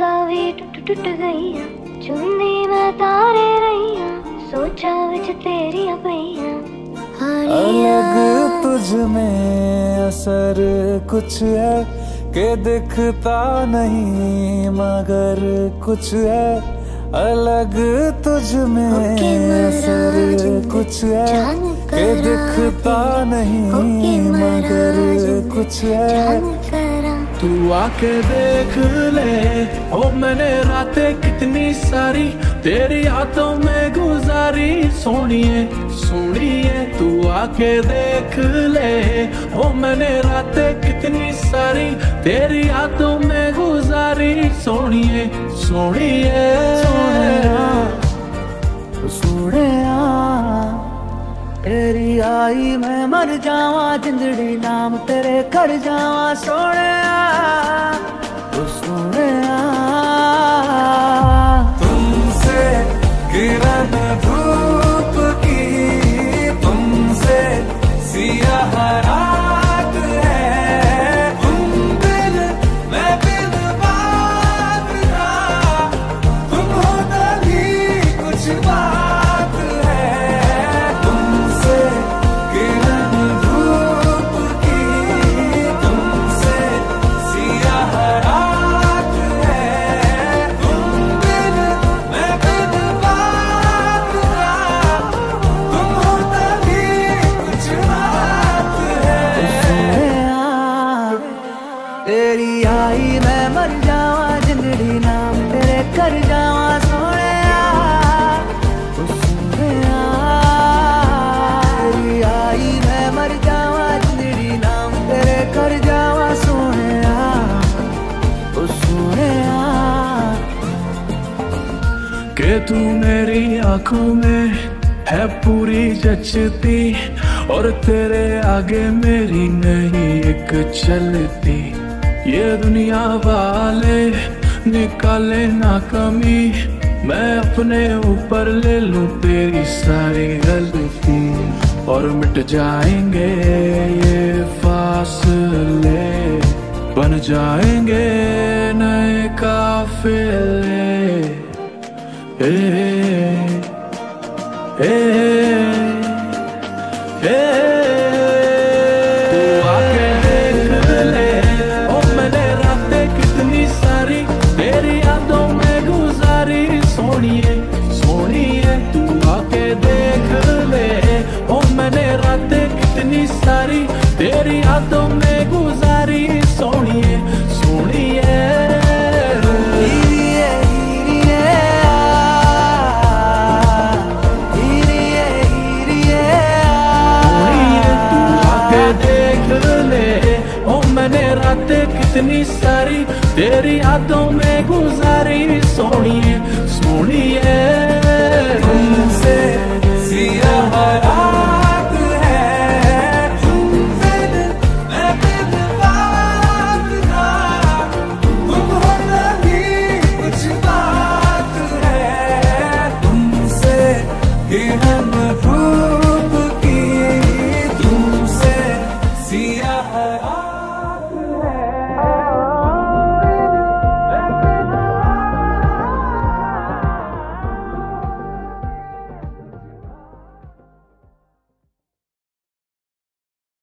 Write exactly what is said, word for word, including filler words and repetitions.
नींदा भी टुट टुट गईया, चुंदी मैं तारे रहीया, सोचा विच तेरी पईया। अलग तुझ में असर कुछ है के दिखता नहीं मगर कुछ है, अलग तुझ में असर कुछ है के दिखता नहीं मगर कुछ है। तू आके देख ले ओ मैंने रातें कितनी सारी तेरी यादों में गुजारी, सोनिए सोनिए तू आके देख ले ओ मैंने रातें कितनी सारी तेरी यादों में गुजारी, सोनिए सोनिए सोनिया तेरी आई मैं मर जावा, जिंदड़ी नाम तेरे कर जावा, सोनिया सोनिया। तुमसे किरण धूप की, तुमसे सियाह रात है, तुम बिन मैं बिन बात का, तुम हो तभी कुछ बात है। तुमसे किरण धूप की, तुमसे सियाह रात है, तुम बिन मैं बिन बात का, तुम हो तभी कुछ बात है। तेरी आई मैं मर जावा, जिंदड़ी नाम तेरे कर जावा, सोनिया सोनिया। तेरी आई मैं मर जावा, जिंदड़ी नाम तेरे कर जावा, सोनिया सोनिया। के तू मेरी आंखों में है पूरी जचती, और तेरे आगे मेरी नहीं एक चलती। ये दुनिया वाले निकाले ना कमी, मैं अपने ऊपर ले लूं तेरी सारी गलती, और मिट जाएंगे ये फासले, बन जाएंगे नए काफिले। ए, ए, ए, तू आके देख ले ओ मैंने रातें कितनी सारी तेरी यादों में गुजारी, सोनिए सोनिए तू आके देख ले ओ मैंने रातें कितनी सारी तेरी यादों में गुजारी, सोनिए सोनिए। कितनी सारी तेरी यादों में गुजारी, सोनिए सोनिए। तुमसे सियाह